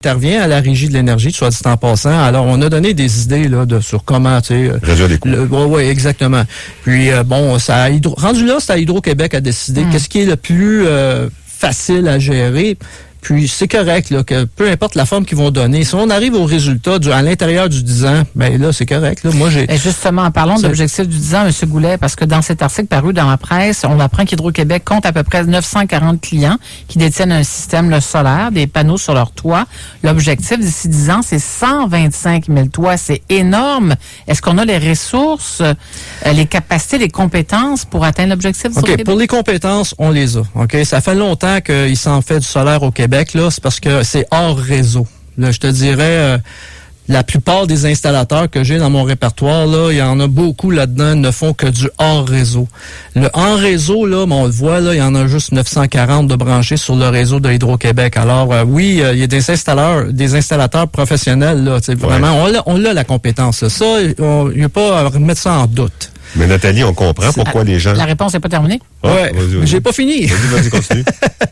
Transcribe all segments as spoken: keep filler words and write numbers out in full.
intervient à la Régie de l'énergie, soit dit en passant. Alors, on a donné des idées là de sur comment, tu sais... Réduire les coûts. Oui, ouais, exactement. Puis, euh, bon, ça a hydro, rendu là, c'est à Hydro-Québec à décider mmh. qu'est-ce qui est le plus euh, facile à gérer. Puis c'est correct là, que peu importe la forme qu'ils vont donner, si on arrive au résultat du, à l'intérieur du dix ans, ben là, c'est correct. Là. Moi, j'ai. Et justement, parlons de l'objectif du dix ans, M. Goulet, parce que dans cet article paru dans la presse, on apprend qu'Hydro-Québec compte à peu près neuf cent quarante clients qui détiennent un système le solaire, des panneaux sur leur toit. L'objectif d'ici dix ans, c'est cent vingt-cinq mille toits. C'est énorme. Est-ce qu'on a les ressources, euh, les capacités, les compétences pour atteindre l'objectif? OK. Pour les compétences, on les a. OK. Ça fait longtemps qu'il s'en fait du solaire au Québec. Là, c'est parce que c'est hors réseau. Là, je te dirais, euh, la plupart des installateurs que j'ai dans mon répertoire, là, il y en a beaucoup là-dedans, ne font que du hors réseau. Le hors réseau, là, on le voit, là, il y en a juste neuf cent quarante de branchés sur le réseau de Hydro-Québec. Alors, euh, oui, euh, il y a des installateurs, des installateurs professionnels, là, tu sais, vraiment, ouais. on, a, on a la compétence. Là. Ça, il n'y a pas à remettre ça en doute. Mais Nathalie, on comprend pourquoi la, les gens... La réponse n'est pas terminée? Ah, ouais, vas-y, vas-y. J'ai pas fini. Vas-y, vas-y, continue.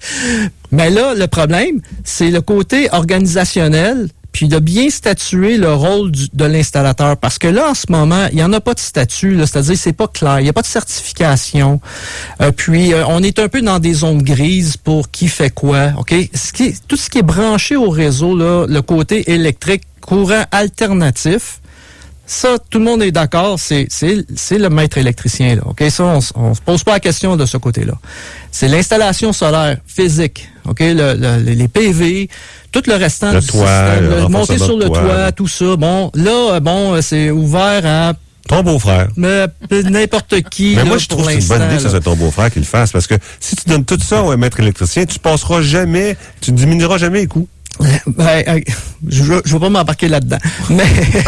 Mais là, le problème, c'est le côté organisationnel, puis de bien statuer le rôle du, de l'installateur. Parce que là, en ce moment, il n'y en a pas de statut, là, c'est-à-dire c'est pas clair, il n'y a pas de certification. Euh, puis, euh, on est un peu dans des zones grises pour qui fait quoi, OK? Ce qui est, tout ce qui est branché au réseau, là, le côté électrique, courant alternatif, ça, tout le monde est d'accord, c'est, c'est, c'est le maître électricien, là. OK? Ça, on ne se pose pas la question de ce côté-là. C'est l'installation solaire physique, OK? Le, le, les P V, tout le restant le du toit, système, le le, monter sur le toit, toit, tout ça. Bon, là, bon, c'est ouvert à... Ton beau-frère. Mais n'importe qui. Mais là, moi, je trouve que c'est une bonne idée que ce soit ton beau-frère qui le fasse. Parce que si tu donnes tout ça au maître électricien, tu passeras jamais, tu ne diminueras jamais les coûts. Ben, euh, je ne veux pas m'embarquer là-dedans. Mais,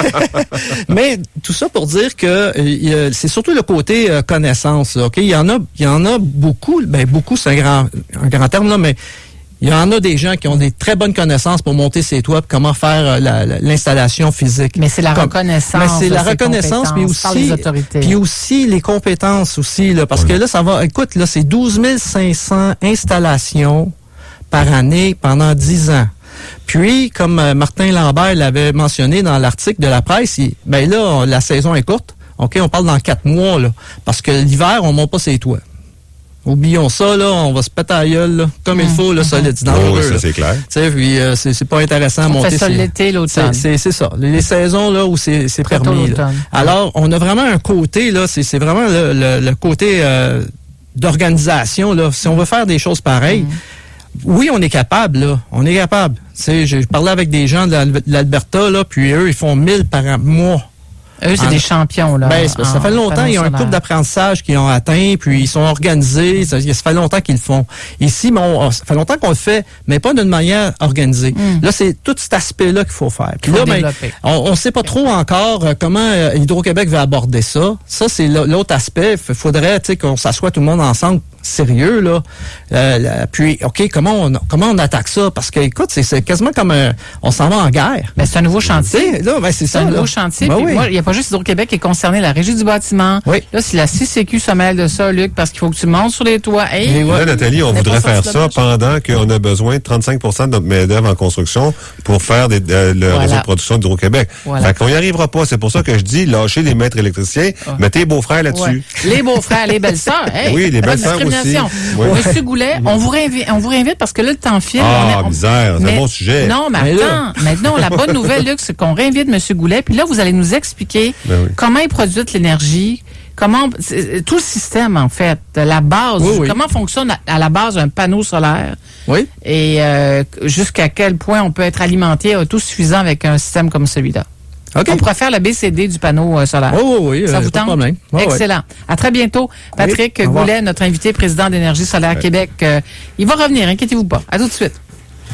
mais tout ça pour dire que euh, c'est surtout le côté euh, connaissance. OK? Il y en a, il y en a beaucoup. Ben, beaucoup, c'est un grand, un grand terme, là, mais il y en a des gens qui ont des très bonnes connaissances pour monter ces toits, comment faire euh, la, la, l'installation physique. Mais c'est la Comme, reconnaissance. Mais c'est la reconnaissance, mais aussi, puis aussi les compétences aussi, là, parce oui. que là, ça va. Écoute, là, c'est douze mille cinq cents installations par année pendant dix ans. Puis, comme euh, Martin Lambert l'avait mentionné dans l'article de la presse, il, ben là, la saison est courte. OK, on parle dans quatre mois, là. Parce que l'hiver, on monte pas ses toits. Oublions ça, là, on va se péter à la gueule, là, comme mmh. il faut, là, solide. C'est dangereux, oh, oui, ça, là. c'est clair. Tu sais, puis euh, c'est, c'est pas intéressant à monter. On fait ça ses... l'été, l'automne. C'est, c'est, c'est ça. Les, les saisons, là, où c'est, c'est permis. Là. Alors, on a vraiment un côté, là, c'est, c'est vraiment le, le, le côté euh, d'organisation, là. Si on veut faire des choses pareilles, mmh. oui, on est capable, là. On est capable. Tu sais, j'ai parlé avec des gens de l'Alberta, là, puis eux, ils font mille par mois. Eux, c'est en, des champions, là. Ben, ça, ça fait longtemps, il y a un couple d'apprentissage qu'ils ont atteint, puis ils sont organisés, ça, ça fait longtemps qu'ils le font. Ici, bon, ça fait longtemps qu'on le fait, mais pas d'une manière organisée. Mm. Là, c'est tout cet aspect-là qu'il faut faire. Puis là, ben, on ne sait pas trop encore euh, comment euh, Hydro-Québec va aborder ça. Ça, c'est l'autre aspect. Il faudrait, tu sais, qu'on s'assoie tout le monde ensemble, sérieux, là. Euh, là puis, OK, comment on, comment on attaque ça? Parce que, écoute, c'est, c'est quasiment comme un, on s'en va en guerre. Mais c'est un nouveau chantier. Là, ben, c'est, c'est ça, un là. nouveau chantier. Ben puis oui. moi, il n'y a pas juste Hydro-Québec qui est concerné, la Régie du bâtiment. Oui. Là, si la C C Q se mêle de ça, Luc, parce qu'il faut que tu montes sur les toits. Hey, là, Nathalie, on voudrait faire ça pendant qu'on a besoin de trente-cinq pour cent de notre main-d'œuvre en construction pour faire des, euh, le voilà. réseau de production d'Hydro-Québec. Voilà. Fait qu'on n'y arrivera pas. C'est pour ça que je dis, lâchez les maîtres électriciens, ouais. mettez les beaux-frères là-dessus. Ouais. Les beaux-frères, les belles-sœurs. Hey, oui, les belles-sœurs aussi. Oui. Monsieur Goulet, on vous réinvite, on vous réinvite parce que là, le temps file. Ah, on est, on... misère, c'est mais, un bon sujet. Non, mais, mais attends, maintenant, la bonne nouvelle, Luc, c'est qu'on réinvite Monsieur Goulet, puis là, vous allez nous expliquer ben oui. comment il produit l'énergie, comment, tout le système, en fait, la base, oui, oui. comment fonctionne à la base un panneau solaire. Oui. Et euh, jusqu'à quel point on peut être alimenté autosuffisant avec un système comme celui-là. Okay. On pourrait faire le B C D du panneau euh, solaire. Oui, oui, oui. Ça euh, vous tente? Pas de problème. Oh, excellent. Oui. À très bientôt. Patrick oui. Goulet, notre invité, président d'Énergie solaire oui. Québec. Euh, il va revenir, inquiétez-vous pas. À tout de suite.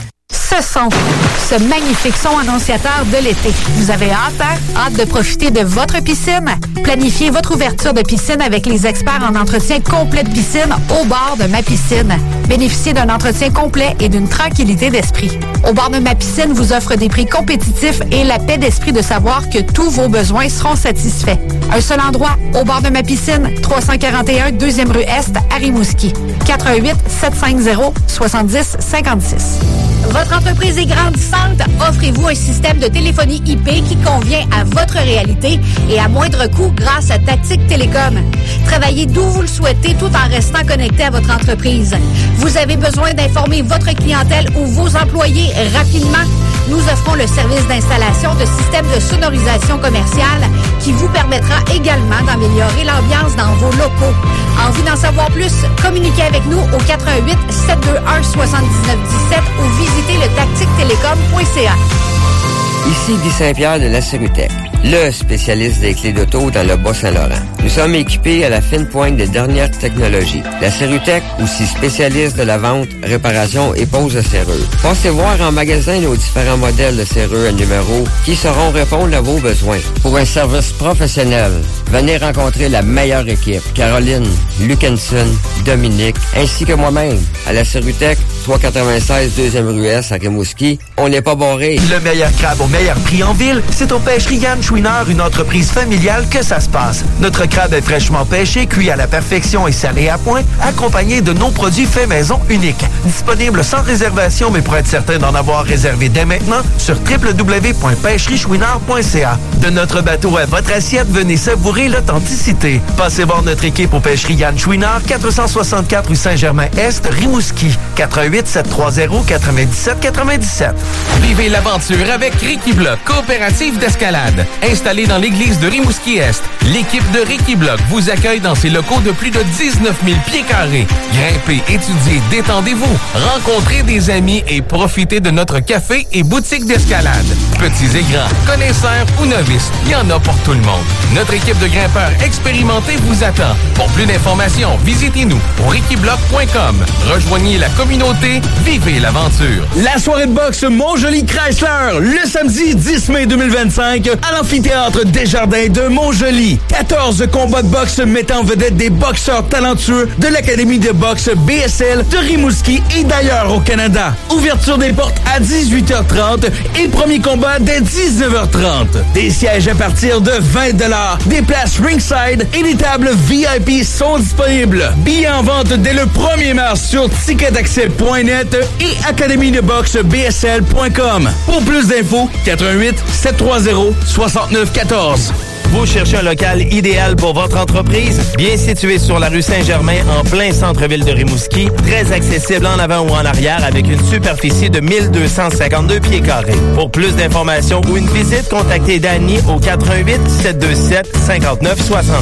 Ce son, ce magnifique son annonciateur de l'été. Vous avez hâte, hein? Hâte de profiter de votre piscine? Planifiez votre ouverture de piscine avec les experts en entretien complet de piscine au bord de Ma Piscine. Bénéficiez d'un entretien complet et d'une tranquillité d'esprit. Au bord de Ma Piscine vous offre des prix compétitifs et la paix d'esprit de savoir que tous vos besoins seront satisfaits. Un seul endroit, au bord de Ma Piscine, trois cent quarante et un deuxième rue Est à Rimouski. quatre un huit sept cinq zéro soixante-dix cinquante-six. Votre entreprise est grandissante? Offrez-vous un système de téléphonie I P qui convient à votre réalité et à moindre coût grâce à Tactique Télécom. Travaillez d'où vous le souhaitez tout en restant connecté à votre entreprise. Vous avez besoin d'informer votre clientèle ou vos employés rapidement? Nous offrons le service d'installation de systèmes de sonorisation commerciale qui vous permettra également d'améliorer l'ambiance dans vos locaux. Envie d'en savoir plus? Communiquez avec nous au quatre un huit, sept deux un, sept neuf un sept ou visitez le tactique télécom point c a. Ici Guy Saint-Pierre de la Serutech, le spécialiste des clés d'auto dans le Bas-Saint-Laurent. Nous sommes équipés à la fine pointe des dernières technologies. La Serutech, aussi spécialiste de la vente, réparation et pose de serrure. Passez voir en magasin nos différents modèles de serrure à numéro qui sauront répondre à vos besoins. Pour un service professionnel, venez rencontrer la meilleure équipe. Caroline, Lucanson, Dominique, ainsi que moi-même. À la Serutech, trois cent quatre-vingt-seize deuxième rue S à Rimouski, on n'est pas barré. Le meilleur crabe au meilleur prix en ville, c'est aux pêcheries Yann Chouinard, une entreprise familiale, que ça se passe. Notre crabe est fraîchement pêché, cuit à la perfection et salé à point, accompagné de nos produits faits maison uniques. Disponible sans réservation, mais pour être certain d'en avoir réservé dès maintenant, sur w w w point pêcherie chouinard point c a. De notre bateau à votre assiette, venez savourer l'authenticité. Passez voir notre équipe aux pêcheries Yann Chouinard, quatre cent soixante-quatre rue Saint-Germain-Est, Rimouski. quatre un huit, sept trois zéro, neuf sept neuf sept. Vivez l'aventure avec Ricky Block, coopérative d'escalade. Installée dans l'église de Rimouski-Est, l'équipe de Ricky Block vous accueille dans ses locaux de plus de dix-neuf mille pieds carrés. Grimpez, étudiez, détendez-vous, rencontrez des amis et profitez de notre café et boutique d'escalade. Petits et grands, connaisseurs ou novices, il y en a pour tout le monde. Notre équipe de grimpeurs expérimentés vous attend. Pour plus d'informations, visitez-nous au ricky block point com. Rejoignez la communauté, vivez l'aventure. La soirée de boxe Montjoli Chrysler, le samedi dix mai deux mille vingt-cinq, à l'amphithéâtre Desjardins de Montjoli. quatorze combats de boxe mettant en vedette des boxeurs talentueux de l'Académie de boxe B S L de Rimouski et d'ailleurs au Canada. Ouverture des portes à dix-huit heures trente et premier combat dès dix-neuf heures trente. Des sièges à partir de vingt dollars, des places ringside et des tables V I P sont disponibles. Billets en vente dès le premier mars sur ticket accès point net et académie de boxe b s l point com. Pour plus d'infos, quatre un huit, sept trois zéro, six neuf un quatre. Vous cherchez un local idéal pour votre entreprise? Bien situé sur la rue Saint-Germain, en plein centre-ville de Rimouski, très accessible en avant ou en arrière avec une superficie de mille deux cent cinquante-deux pieds carrés. Pour plus d'informations ou une visite, contactez Danny au quatre un huit, sept deux sept, cinq neuf six zéro.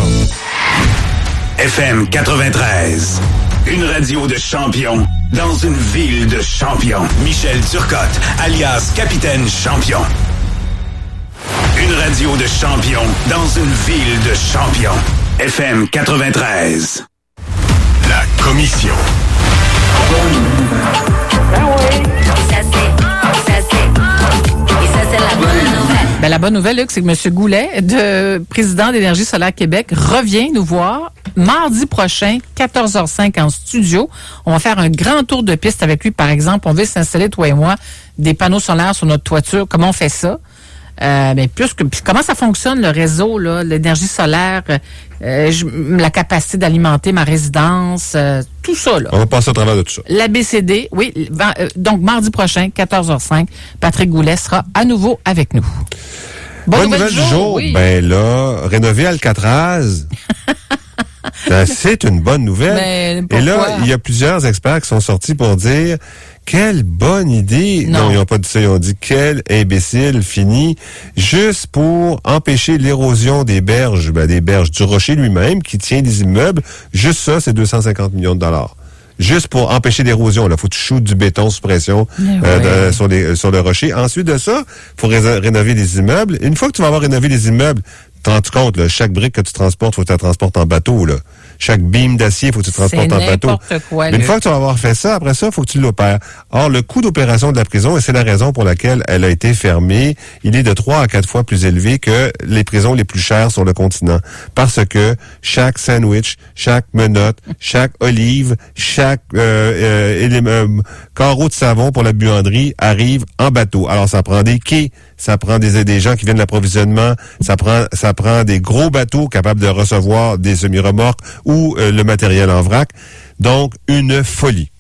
F M quatre-vingt-treize. Une radio de champion dans une ville de champions. Michel Turcotte, alias Capitaine Champion. Une radio de champion dans une ville de champions. F M quatre-vingt-treize. La commission. Ah oui. Ça c'est, ça c'est, et ça c'est la bonne nouvelle. Ben, la bonne nouvelle, Luc, c'est que M. Goulet, de président d'Énergie solaire Québec, revient nous voir mardi prochain, quatorze heures cinq en studio. On va faire un grand tour de piste avec lui. Par exemple, on veut s'installer, toi et moi, des panneaux solaires sur notre toiture. Comment on fait ça? Euh, ben plus que puis comment ça fonctionne le réseau là, l'énergie solaire, euh, je, la capacité d'alimenter ma résidence, euh, tout ça là. On va passer au travers de tout ça. L'A B C D, oui. Euh, donc mardi prochain, quatorze heures cinq, Patrick Goulet sera à nouveau avec nous. Bonne, Bonne nouvelle du jour. jour. Oui. Ben là, rénover Alcatraz. Ben, c'est une bonne nouvelle. Et là, il y a plusieurs experts qui sont sortis pour dire quelle bonne idée. Non, non ils n'ont pas dit ça, ils ont dit quel imbécile fini, juste pour empêcher l'érosion des berges, ben, des berges du rocher lui-même qui tient des immeubles. Juste ça, c'est deux cent cinquante millions de dollars. Juste pour empêcher l'érosion. Là, faut que tu shootes du béton sous pression euh, ouais. de, sur, les, sur le rocher. Ensuite de ça, faut ré- rénover les immeubles. Une fois que tu vas avoir rénové les immeubles, tu te rends compte, là, chaque brique que tu transportes, faut que tu la transportes en bateau, là. Chaque beam d'acier, faut que tu te transportes en bateau. Quoi, Mais une fois que tu vas avoir fait ça, après ça, faut que tu l'opères. Or, le coût d'opération de la prison, et c'est la raison pour laquelle elle a été fermée, il est de trois à quatre fois plus élevé que les prisons les plus chères sur le continent. Parce que chaque sandwich, chaque menotte, chaque olive, chaque euh, euh, élément, euh, carreau de savon pour la buanderie arrive en bateau. Alors, ça prend des quais, ça prend des, des gens qui viennent de l'approvisionnement, ça prend ça prend des gros bateaux capables de recevoir des semi-remorques ou euh, le matériel en vrac. Donc, une folie.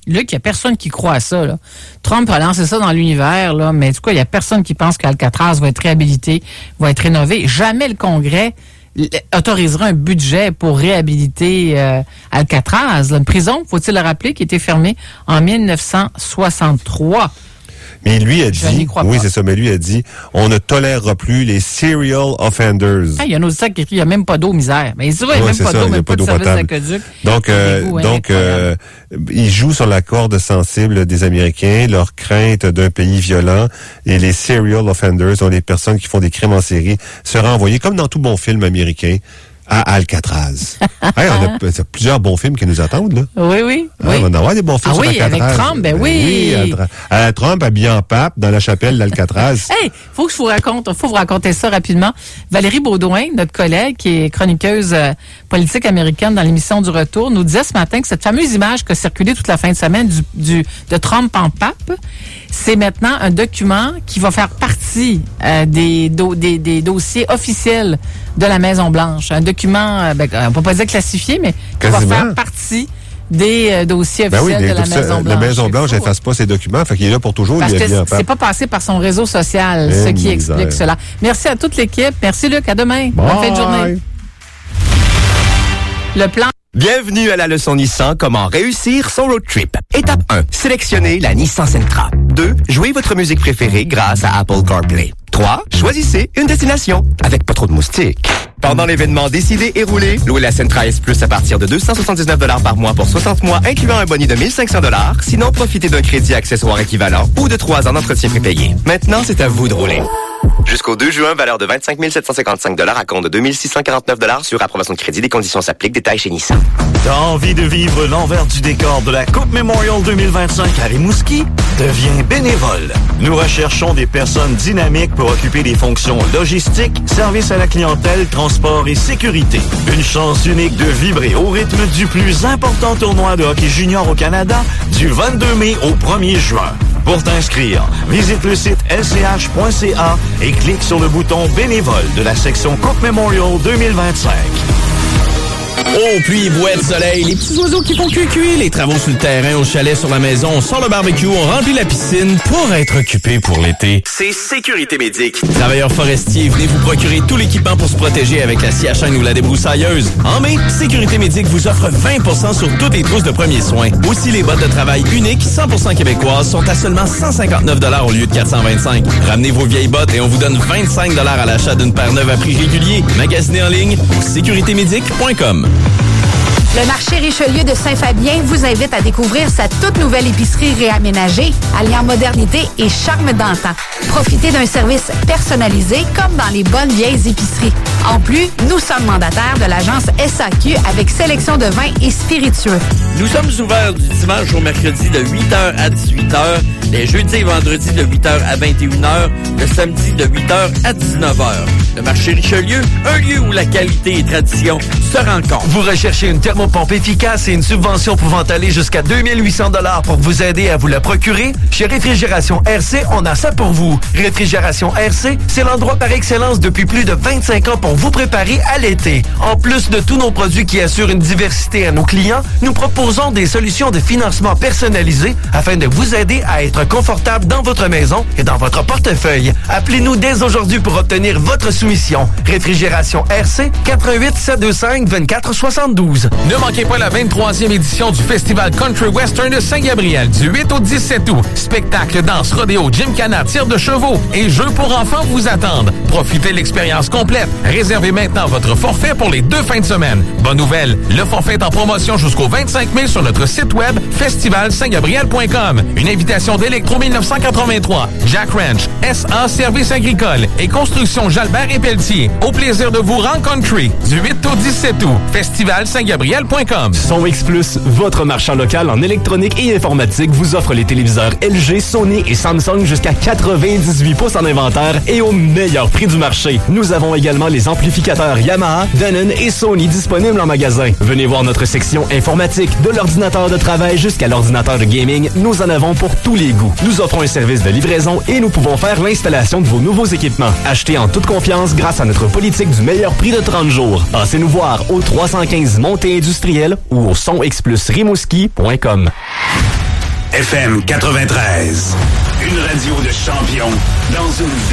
Luc, il n'y a personne qui croit à ça. Là. Trump a lancé ça dans l'univers, là, mais du coup, il n'y a personne qui pense qu'Alcatraz va être réhabilité, va être rénové. Jamais le Congrès autorisera un budget pour réhabiliter euh, Alcatraz. Une prison, faut-il le rappeler, qui a été fermée en mille neuf cent soixante-trois. Mais lui a dit, oui, c'est ça, mais lui a dit, on ne tolérera plus les serial offenders. Ah, il y a un auditeur qui écrit, il n'y a même pas d'eau, misère. Mais c'est vrai, il n'y a même pas d'eau, même pas de service d'aqueduc. Donc, euh, donc, euh, ils jouent sur la corde sensible des Américains, leur crainte d'un pays violent, et les serial offenders, sont les personnes qui font des crimes en série, seront envoyées, comme dans tout bon film américain, à Alcatraz. Hey, on a, a plusieurs bons films qui nous attendent, là. Oui, oui. Ah, oui. On va en avoir des bons films ah, sur oui, Alcatraz. avec Trump, ben oui. oui à, à Trump habillé en pape dans la chapelle d'Alcatraz. Hey, faut que je vous raconte, faut vous raconter ça rapidement. Valérie Baudouin, notre collègue, qui est chroniqueuse euh, politique américaine dans l'émission du Retour, nous disait ce matin que cette fameuse image qui a circulé toute la fin de semaine du, du, de Trump en pape, c'est maintenant un document qui va faire partie euh, des, do, des, des dossiers officiels de la Maison-Blanche. Un document, euh, ben, on peut pas dire classifié, mais qui va faire partie des euh, dossiers ben officiels oui, de la Maison-Blanche. La Maison-Blanche, elle efface pas ses documents, fait qu'il est là pour toujours. Parce lui, que c'est pas passé par son réseau social, ce qui explique cela. Merci à toute l'équipe. Merci Luc, à demain. Bye. Bonne fin de journée. Le plan... Bienvenue à la leçon Nissan, comment réussir son road trip. Étape un, sélectionnez la Nissan Sentra. deux, jouez votre musique préférée grâce à Apple CarPlay. trois, choisissez une destination avec pas trop de moustiques. Pendant l'événement Décidez et roulez, louez la Sentra S Plus à partir de deux cent soixante-dix-neuf dollars par mois pour soixante mois, incluant un bonus de mille cinq cents dollars. Sinon, profitez d'un crédit accessoire équivalent ou de trois ans d'entretien prépayé. Maintenant, c'est à vous de rouler. Jusqu'au deux juin, valeur de vingt-cinq mille sept cent cinquante-cinq dollars à compte de deux mille six cent quarante-neuf dollars sur approbation de crédit. Les conditions s'appliquent. Détails chez Nissan. T'as envie de vivre l'envers du décor de la Coupe Memorial deux mille vingt-cinq à Rimouski? Deviens bénévole. Nous recherchons des personnes dynamiques pour occuper des fonctions logistiques, service à la clientèle, transport et sécurité. Une chance unique de vibrer au rythme du plus important tournoi de hockey junior au Canada du vingt-deux mai au premier juin. Pour t'inscrire, visite le site l c h point c a et clique sur le bouton bénévole de la section Coupe Memorial deux mille vingt-cinq. Oh, pluie, bouette, soleil, les petits oiseaux qui font cuicui, les travaux sur le terrain, au chalet, sur la maison, on sort le barbecue, on remplit la piscine pour être occupé pour l'été. C'est Sécurité Médic. Travailleurs forestiers, venez vous procurer tout l'équipement pour se protéger avec la scie à chaîne ou la débroussailleuse. En mai, Sécurité Médic vous offre vingt pour cent sur toutes les trousses de premiers soins. Aussi, les bottes de travail uniques, cent pour cent québécoises, sont à seulement cent cinquante-neuf dollars au lieu de quatre cent vingt-cinq. Ramenez vos vieilles bottes et on vous donne vingt-cinq dollars à l'achat d'une paire neuve à prix régulier. Magasinez en ligne au sécurité médic point com. Le marché Richelieu de Saint-Fabien vous invite à découvrir sa toute nouvelle épicerie réaménagée, alliant modernité et charme d'antan. Profitez d'un service personnalisé comme dans les bonnes vieilles épiceries. En plus, nous sommes mandataires de l'agence S A Q avec sélection de vins et spiritueux. Nous sommes ouverts du dimanche au mercredi de huit heures à dix-huit heures, les jeudis et vendredis de huit heures à vingt et une heures, le samedi de huit heures à dix-neuf heures. Le marché Richelieu, un lieu où la qualité et tradition se rencontrent. Vous recherchez une thermopompe efficace et une subvention pouvant aller jusqu'à deux mille huit cents dollars pour vous aider à vous la procurer? Chez Réfrigération R C, on a ça pour vous. Réfrigération R C, c'est l'endroit par excellence depuis plus de vingt-cinq ans pour vous préparer à l'été. En plus de tous nos produits qui assurent une diversité à nos clients, nous proposons des solutions de financement personnalisées afin de vous aider à être confortable dans votre maison et dans votre portefeuille. Appelez-nous dès aujourd'hui pour obtenir votre soumission. Réfrigération R C, quatre un huit, sept deux cinq, deux quatre sept deux. Ne manquez pas la vingt-troisième édition du Festival Country Western de Saint-Gabriel du huit au dix-sept août. Spectacle, danse, rodéo, gymkhana, tir de chevaux et jeux pour enfants vous attendent. Profitez de l'expérience complète. Réservez maintenant votre forfait pour les deux fins de semaine. Bonne nouvelle, le forfait est en promotion jusqu'au vingt-cinq mai sur notre site web festival saint gabriel point com. Une invitation d'Electro dix-neuf cent quatre-vingt-trois, Jack Ranch, S A Services agricoles et Construction Jalbert et Pelletier. Au plaisir de vous rencontrer du huit au dix-sept août. festival saint gabriel point com. Son X Plus, votre marchand local en électronique et informatique, vous offre les téléviseurs L G, Sony et Samsung jusqu'à quatre-vingt-dix-huit pouces en inventaire et au meilleur prix du marché. Nous avons également les amplificateurs Yamaha, Denon et Sony disponibles en magasin. Venez voir notre section informatique, de l'ordinateur de travail jusqu'à l'ordinateur de gaming, nous en avons pour tous les goûts. Nous offrons un service de livraison et nous pouvons faire l'installation de vos nouveaux équipements. Achetez en toute confiance grâce à notre politique du meilleur prix de trente jours. Passez nous voir au trois cent quinze Montée Industrielle ou au son x plus rimouski point com. F M quatre-vingt-treize. Une radio de champion dans une ville.